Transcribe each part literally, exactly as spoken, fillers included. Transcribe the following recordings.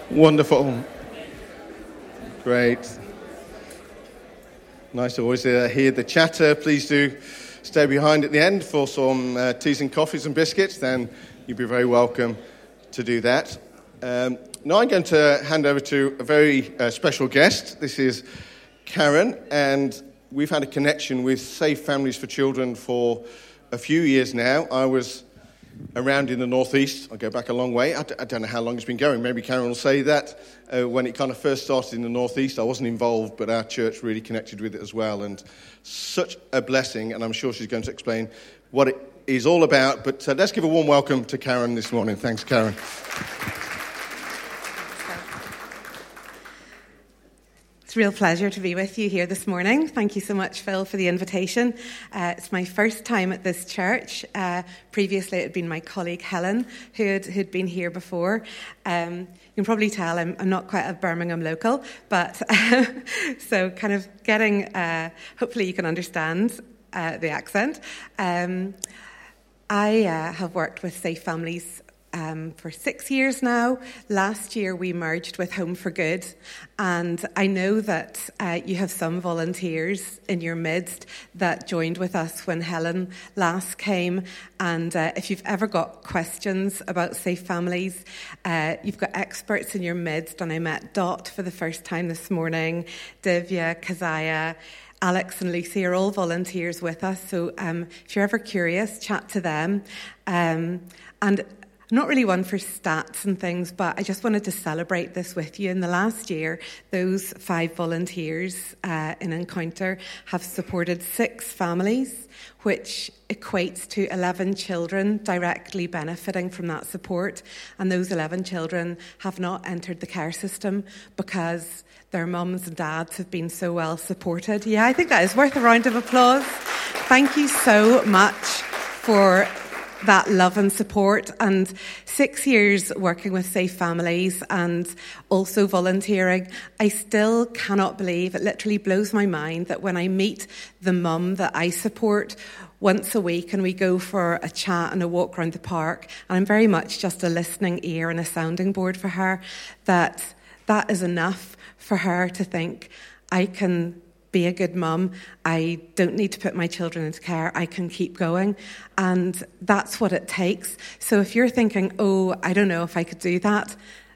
Wonderful. Great. Nice to always uh, hear the chatter. Please do stay behind at the end for some uh, teas and coffees and biscuits. Then you'd be very welcome to do that. Um, now I'm going to hand over to a very uh, special guest. This is Karen, and we've had a connection with Safe Families for Children for a few years now. I was around in the northeast. I go back a long way. I, d- I don't know how long it's been going. Maybe Karen will say that. Uh, when it kind of first started in the northeast, I wasn't involved, but our church really connected with it as well. And such a blessing, and I'm sure she's going to explain what it is all about. But uh, let's give a warm welcome to Karen this morning. Thanks, Karen. It's a real pleasure to be with you here this morning. Thank you so much, Phil, for the invitation. Uh, it's my first time at this church. Uh, previously, it had been my colleague Helen who had who'd been here before. Um, you can probably tell I'm, I'm not quite a Birmingham local, but uh, so kind of getting, uh, hopefully you can understand uh, the accent. Um, I uh, have worked with Safe Families Um, for six years now. Last year we merged with Home for Good, and I know that uh, you have some volunteers in your midst that joined with us when Helen last came, and uh, if you've ever got questions about Safe Families, uh, you've got experts in your midst, and I met Dot for the first time this morning, Divya, Kazaya, Alex and Lucy are all volunteers with us, so um, if you're ever curious, chat to them. Um, and I'm not really one for stats and things, but I just wanted to celebrate this with you. In the last year, those five volunteers uh, in Encounter have supported six families, which equates to eleven children directly benefiting from that support. And those eleven children have not entered the care system because their mums and dads have been so well supported. Yeah, I think that is worth a round of applause. Thank you so much for that love and support, and six years working with Safe Families and also volunteering. I still cannot believe, it literally blows my mind that when I meet the mum that I support once a week and we go for a chat and a walk around the park, and I'm very much just a listening ear and a sounding board for her, that that is enough for her to think, I can be a good mum. I don't need to put my children into care. I can keep going. And that's what it takes. So if you're thinking, oh, I don't know if I could do that,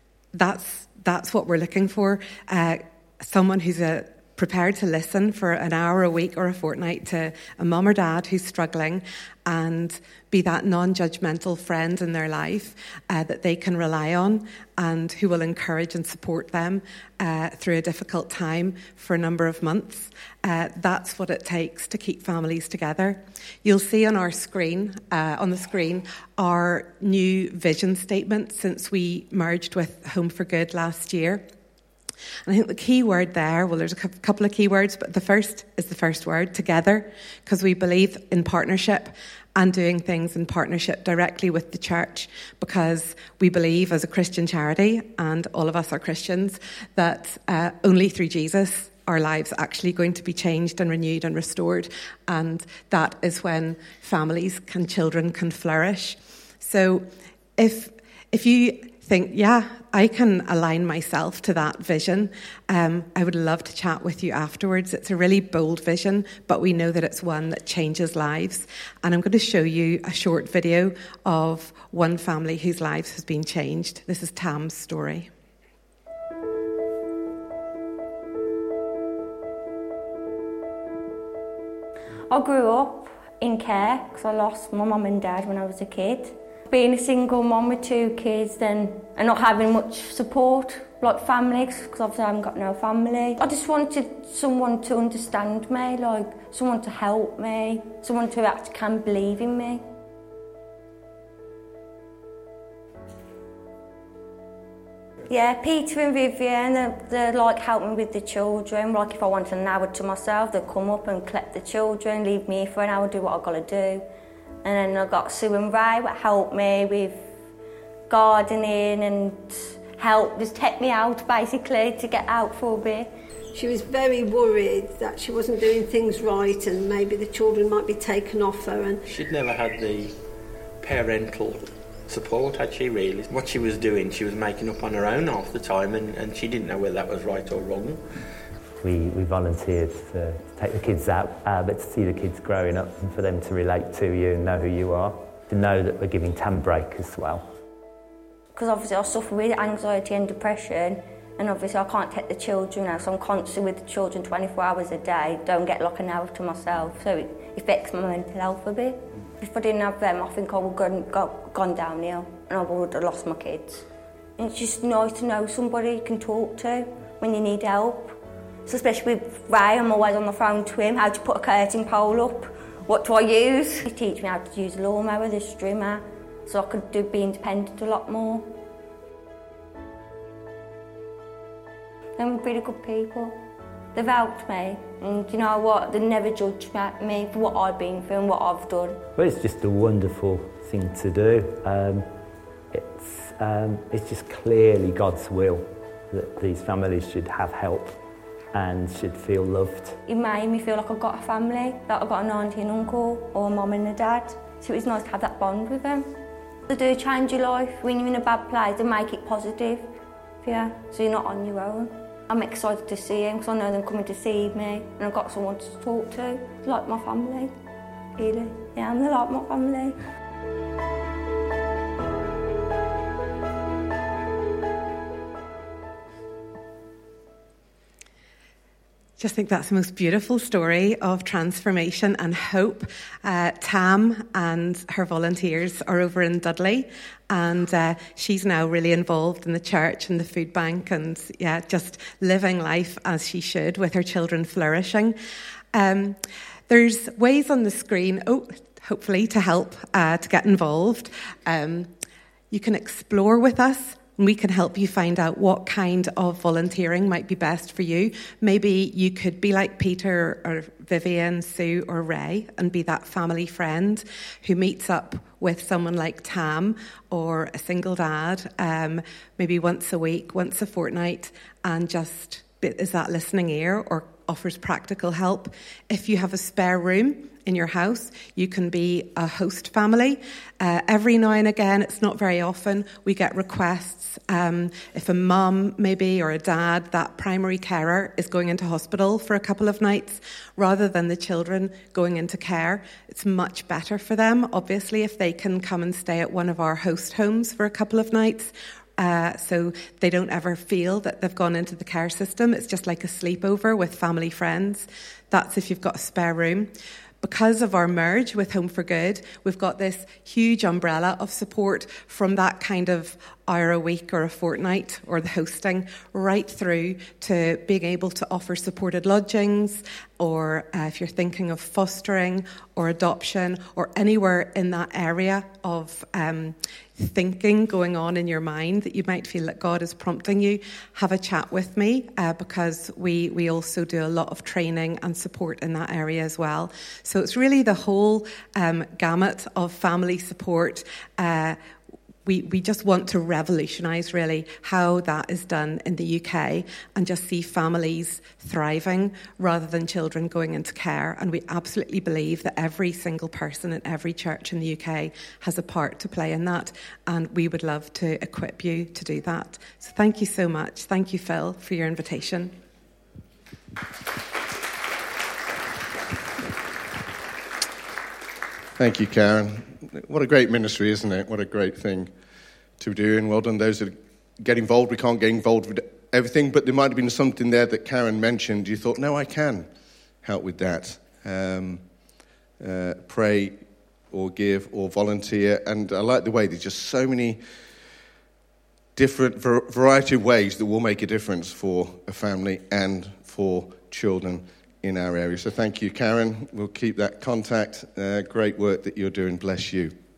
that's that's what we're looking for. Uh, someone who's a, prepared to listen for an hour a week or a fortnight to a mum or dad who's struggling and be that non-judgmental friend in their life uh, that they can rely on and who will encourage and support them uh, through a difficult time for a number of months. Uh, that's what it takes to keep families together. You'll see on our screen, uh, on the screen, our new vision statement since we merged with Home for Good last year. And I think the key word there, well, there's a couple of key words, but the first is the first word, together, because we believe in partnership and doing things in partnership directly with the church, because we believe as a Christian charity, and all of us are Christians, that uh, only through Jesus our lives are actually going to be changed and renewed and restored. And that is when families and children can flourish. So if if you think, yeah, I can align myself to that vision, um, I would love to chat with you afterwards. It's a really bold vision, but we know that it's one that changes lives. And I'm going to show you a short video of one family whose lives has been changed. This is Tam's story. I grew up in care because I lost my mum and dad when I was a kid. Being a single mum with two kids then, and not having much support, like family, because obviously I haven't got no family. I just wanted someone to understand me, like someone to help me, someone to actually can believe in me. Yeah, Peter and Vivian, they're, they're like helping with the children. Like if I wanted an hour to myself, they'd come up and collect the children, leave me for an hour, do what I've got to do. And then I got Sue and Ray that helped me with gardening and help, just take me out basically to get out for a bit. She was very worried that she wasn't doing things right and maybe the children might be taken off her. And she'd never had the parental support, had she really? What she was doing, she was making up on her own half the time, and, and she didn't know whether that was right or wrong. We, we volunteered to take the kids out, uh, but to see the kids growing up and for them to relate to you and know who you are. To know that we're giving Tam a break as well. Because obviously I suffer with anxiety and depression, and obviously I can't take the children out, so I'm constantly with the children twenty-four hours a day, don't get like an hour to myself, so it affects my mental health a bit. If I didn't have them, I think I would have gone, gone downhill and I would have lost my kids. And it's just nice to know somebody you can talk to when you need help. So especially with Ray, I'm always on the phone to him, how to put a curtain pole up, what do I use? He teach me how to use a lawnmower, the strimmer, so I could do, be independent a lot more. They're really good people. They've helped me, and you know what? They never judge me for what I've been through and what I've done. Well, it's just a wonderful thing to do. Um, it's, um, it's just clearly God's will that these families should have help and should feel loved. It made me feel like I've got a family, like I've got an auntie and uncle, or a mum and a dad. So it's nice to have that bond with them. They do change your life. When you're in a bad place, they make it positive, yeah, so you're not on your own. I'm excited to see them because I know them coming to see me and I've got someone to talk to. It's like my family, really. Yeah, they're like my family. Just think that's the most beautiful story of transformation and hope. Uh, Tam and her volunteers are over in Dudley, and uh, she's now really involved in the church and the food bank, and yeah, just living life as she should with her children flourishing. Um, there's ways on the screen, oh, hopefully to help uh, to get involved. Um, you can explore with us. We can help you find out what kind of volunteering might be best for you. Maybe you could be like Peter or Vivian, Sue or Ray and be that family friend who meets up with someone like Tam or a single dad, um, maybe once a week, once a fortnight, and just is that listening ear or offers practical help. If you have a spare room in your house, you can be a host family. Uh, every now and again, it's not very often, we get requests. Um, if a mum, maybe, or a dad, that primary carer is going into hospital for a couple of nights, rather than the children going into care, it's much better for them, obviously, if they can come and stay at one of our host homes for a couple of nights. Uh, so they don't ever feel that they've gone into the care system. It's just like a sleepover with family friends. That's if you've got a spare room. Because of our merge with Home for Good, we've got this huge umbrella of support from that kind of hour a week or a fortnight or the hosting right through to being able to offer supported lodgings, or uh, if you're thinking of fostering or adoption or anywhere in that area of um, thinking going on in your mind that you might feel that God is prompting you, have a chat with me uh, because we, we also do a lot of training and support in that area as well. So it's really the whole um, gamut of family support. Uh, We we just want to revolutionise, really, how that is done in the U K and just see families thriving rather than children going into care. And we absolutely believe that every single person in every church in the U K has a part to play in that. And we would love to equip you to do that. So thank you so much. Thank you, Phil, for your invitation. Thank you, Karen. What a great ministry, isn't it? What a great thing to do. And well done those that get involved. We can't get involved with everything, but there might have been something there that Karen mentioned. You thought, no, I can help with that. Um, uh, pray or give or volunteer. And I like the way there's just so many different variety of ways that will make a difference for a family and for children in our area. So thank you, Karen. We'll keep that contact. Uh, great work that you're doing. Bless you.